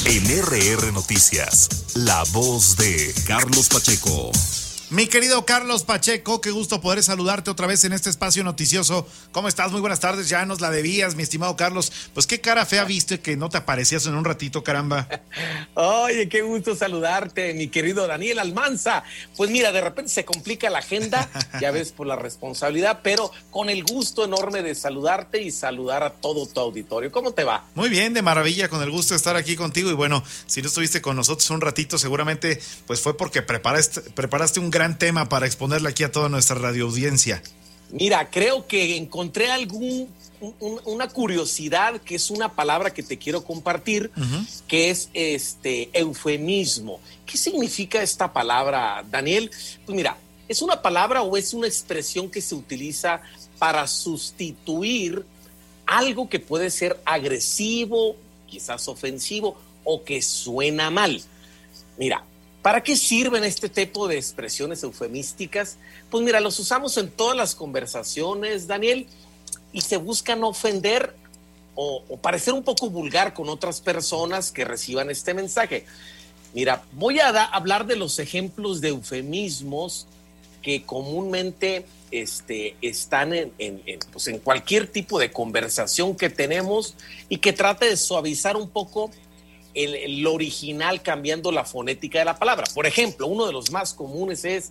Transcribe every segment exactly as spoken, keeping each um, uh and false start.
En R R Noticias, la voz de Carlos Pacheco. Mi querido Carlos Pacheco, qué gusto poder saludarte otra vez en este espacio noticioso. ¿Cómo estás? Muy buenas tardes, ya nos la debías, mi estimado Carlos. Pues qué cara fea viste que no te aparecías en un ratito, caramba. Oye, qué gusto saludarte, mi querido Daniel Almanza. Pues mira, de repente se complica la agenda, ya ves, por la responsabilidad, pero con el gusto enorme de saludarte y saludar a todo tu auditorio. ¿Cómo te va? Muy bien, de maravilla, con el gusto de estar aquí contigo. Y bueno, si no estuviste con nosotros un ratito, seguramente pues fue porque preparaste, preparaste un gran tema para exponerle aquí a toda nuestra radioaudiencia. Mira, creo que encontré algún un, una curiosidad, que es una palabra que te quiero compartir, uh-huh. que es este eufemismo. ¿Qué significa esta palabra, Daniel? Pues mira, es una palabra o es una expresión que se utiliza para sustituir algo que puede ser agresivo, quizás ofensivo o que suena mal. Mira, ¿para qué sirven este tipo de expresiones eufemísticas? Pues mira, los usamos en todas las conversaciones, Daniel, y se busca no ofender o, o parecer un poco vulgar con otras personas que reciban este mensaje. Mira, voy a da, hablar de los ejemplos de eufemismos que comúnmente este, están en, en, en, pues en cualquier tipo de conversación que tenemos y que trate de suavizar un poco El, el original, cambiando la fonética de la palabra. Por ejemplo, uno de los más comunes es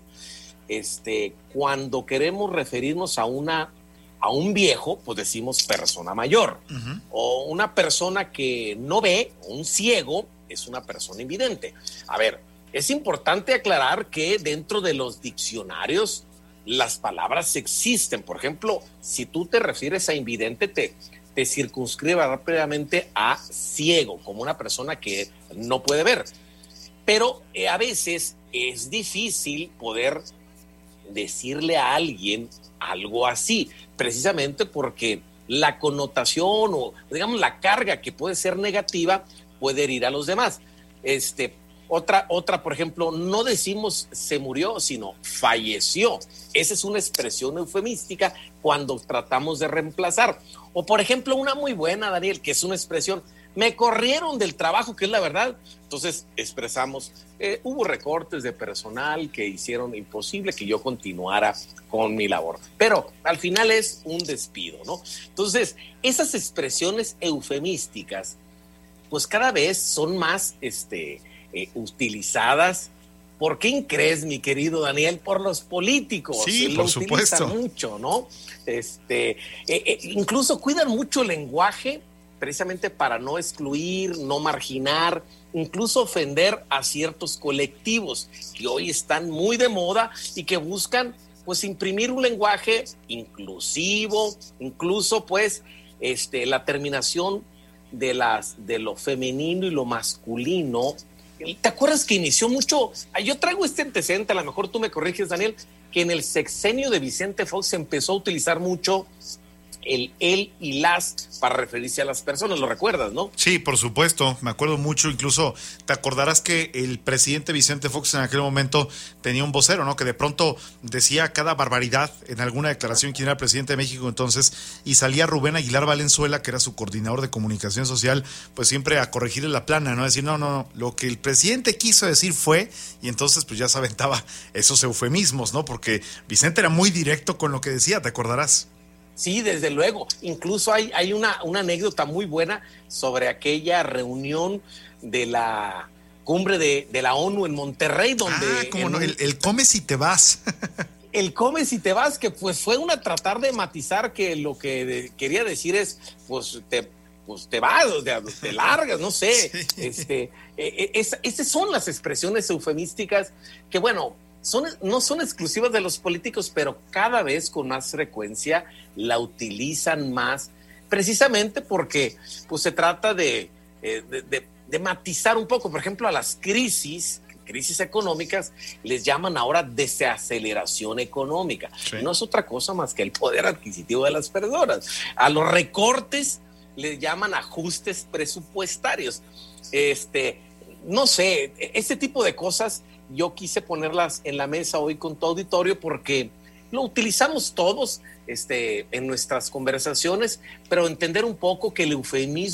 este, cuando queremos referirnos a una a un viejo, pues decimos persona mayor. Uh-huh. O una persona que no ve, un ciego, es una persona invidente. A ver, es importante aclarar que dentro de los diccionarios las palabras existen. Por ejemplo, si tú te refieres a invidente, te te circunscribe rápidamente a ciego, como una persona que no puede ver. Pero eh, a veces es difícil poder decirle a alguien algo así, precisamente porque la connotación o, digamos, la carga que puede ser negativa puede herir a los demás. Este, otra, otra, por ejemplo, no decimos se murió, sino falleció. Esa es una expresión eufemística cuando tratamos de reemplazar. O, por ejemplo, una muy buena, Daniel, que es una expresión, me corrieron del trabajo, que es la verdad. Entonces expresamos, eh, hubo recortes de personal que hicieron imposible que yo continuara con mi labor. Pero al final es un despido, ¿no? Entonces, esas expresiones eufemísticas, pues cada vez son más este, eh, utilizadas. ¿Por quién crees, mi querido Daniel? Por los políticos. Sí, lo por supuesto. Mucho, ¿no? Este, eh, eh, incluso cuidan mucho el lenguaje, precisamente para no excluir, no marginar, incluso ofender a ciertos colectivos que hoy están muy de moda y que buscan, pues, imprimir un lenguaje inclusivo, incluso, pues, este, la terminación de las de lo femenino y lo masculino. ¿Te acuerdas que inició mucho? Yo traigo este antecedente, a lo mejor tú me corriges, Daniel, que en el sexenio de Vicente Fox se empezó a utilizar mucho el él y las para referirse a las personas, ¿lo recuerdas, no? Sí, por supuesto, me acuerdo mucho, incluso te acordarás que el presidente Vicente Fox en aquel momento tenía un vocero, ¿no? Que de pronto decía cada barbaridad en alguna declaración quién era el presidente de México entonces, y salía Rubén Aguilar Valenzuela, que era su coordinador de comunicación social, pues siempre a corregirle la plana, ¿no? A decir, no, no, no, lo que el presidente quiso decir fue, y entonces pues ya se aventaba esos eufemismos, ¿no? Porque Vicente era muy directo con lo que decía, ¿te acordarás? Sí, desde luego. Incluso hay, hay una, una anécdota muy buena sobre aquella reunión de la cumbre de, de la ONU en Monterrey, donde... Ah, cómo no, el, el come si te vas. El come si te vas, que pues fue una tratar de matizar que lo que de, quería decir es, pues te, pues te vas, o sea, te largas, no sé. Sí. Este, eh, es, esas son las expresiones eufemísticas que, bueno, Son, no son exclusivas de los políticos, pero cada vez con más frecuencia la utilizan más, precisamente porque pues, se trata de, de, de, de matizar un poco. Por ejemplo, a las crisis, crisis económicas, les llaman ahora desaceleración económica. Sí. No es otra cosa más que el poder adquisitivo de las personas. A los recortes les llaman ajustes presupuestarios. Este, no sé, este tipo de cosas yo quise ponerlas en la mesa hoy con tu auditorio porque lo utilizamos todos este, en nuestras conversaciones, pero entender un poco que el eufemismo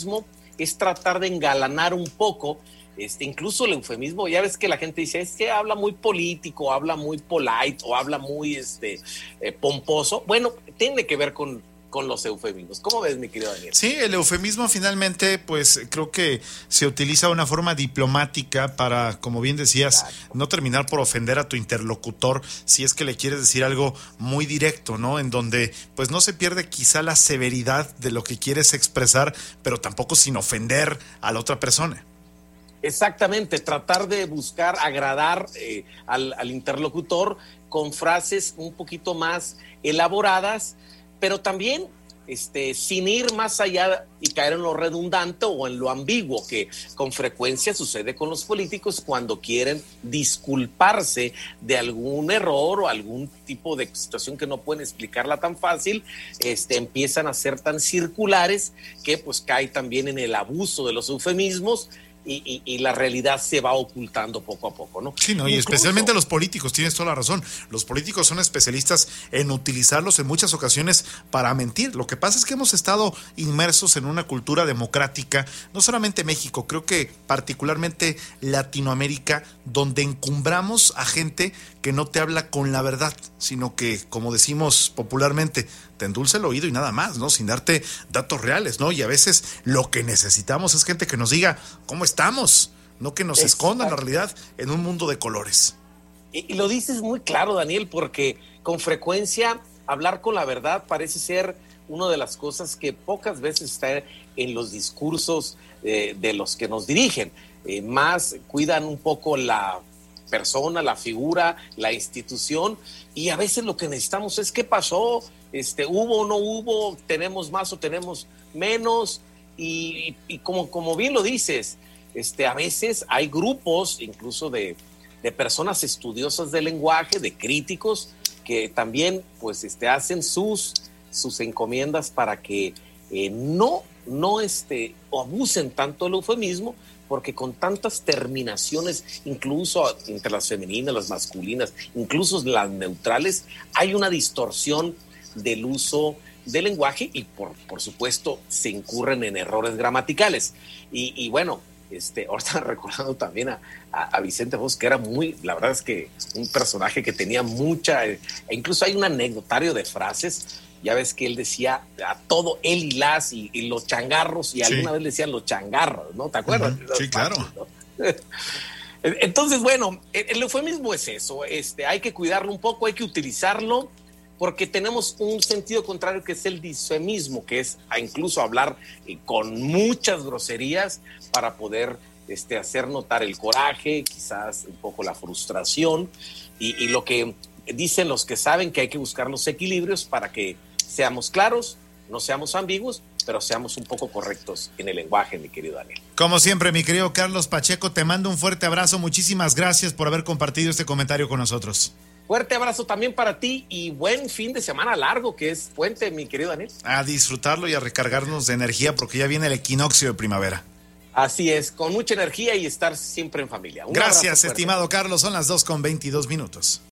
es tratar de engalanar un poco, este, incluso el eufemismo. Ya ves que la gente dice, es que habla muy político, habla muy polite o habla muy este, eh, pomposo. Bueno, tiene que ver con, con los eufemismos. ¿Cómo ves, mi querido Daniel? Sí, el eufemismo finalmente, pues creo que se utiliza de una forma diplomática para, como bien decías, Exacto. no terminar por ofender a tu interlocutor si es que le quieres decir algo muy directo, ¿no? En donde pues no se pierde quizá la severidad de lo que quieres expresar, pero tampoco sin ofender a la otra persona. Exactamente, tratar de buscar agradar eh, al, al interlocutor con frases un poquito más elaboradas, pero también este, sin ir más allá y caer en lo redundante o en lo ambiguo, que con frecuencia sucede con los políticos cuando quieren disculparse de algún error o algún tipo de situación que no pueden explicarla tan fácil, este, empiezan a ser tan circulares que pues cae también en el abuso de los eufemismos. Y, y, y la realidad se va ocultando poco a poco, ¿no? Sí, no, y Incluso, especialmente los políticos, tienes toda la razón. Los políticos son especialistas en utilizarlos en muchas ocasiones para mentir. Lo que pasa es que hemos estado inmersos en una cultura democrática, no solamente México, creo que particularmente Latinoamérica, donde encumbramos a gente que no te habla con la verdad, sino que, como decimos popularmente, te endulza el oído y nada más, ¿no? Sin darte datos reales, ¿no? Y a veces lo que necesitamos es gente que nos diga cómo estamos, no que nos Exacto. escondan la realidad en un mundo de colores. Y, y lo dices muy claro, Daniel, porque con frecuencia hablar con la verdad parece ser una de las cosas que pocas veces está en los discursos eh, de los que nos dirigen. Eh, más cuidan un poco la persona, la figura, la institución, y a veces lo que necesitamos es qué pasó, este, hubo o no hubo, tenemos más o tenemos menos, y, y, y como, como bien lo dices, este, a veces hay grupos incluso de, de personas estudiosas del lenguaje, de críticos, que también pues, este, hacen sus, sus encomiendas para que eh, no, no este, abusen tanto del eufemismo, porque con tantas terminaciones, incluso entre las femeninas, las masculinas, incluso las neutrales, hay una distorsión del uso del lenguaje y por, por supuesto se incurren en errores gramaticales. Y, y bueno, este, ahorita recordando también a, a, a Vicente Fox, que era muy, la verdad es que un personaje que tenía mucha, e incluso hay un anecdotario de frases. Ya ves que él decía a todo él y las y, y los changarros, y sí. alguna vez le decían los changarros, ¿no? ¿Te acuerdas? Uh-huh. Sí, claro. ¿No? Entonces, bueno, el eufemismo es eso, este, hay que cuidarlo un poco, hay que utilizarlo, porque tenemos un sentido contrario que es el disfemismo, que es a incluso hablar eh, con muchas groserías para poder este, hacer notar el coraje, quizás un poco la frustración, y, y lo que dicen los que saben que hay que buscar los equilibrios para que seamos claros, no seamos ambiguos, pero seamos un poco correctos en el lenguaje, mi querido Daniel. Como siempre, mi querido Carlos Pacheco, te mando un fuerte abrazo. Muchísimas gracias por haber compartido este comentario con nosotros. Fuerte abrazo también para ti y buen fin de semana largo, que es puente, mi querido Daniel. A disfrutarlo y a recargarnos de energía, porque ya viene el equinoccio de primavera. Así es, con mucha energía y estar siempre en familia. Un gracias, estimado Carlos. Son las dos con veintidós minutos.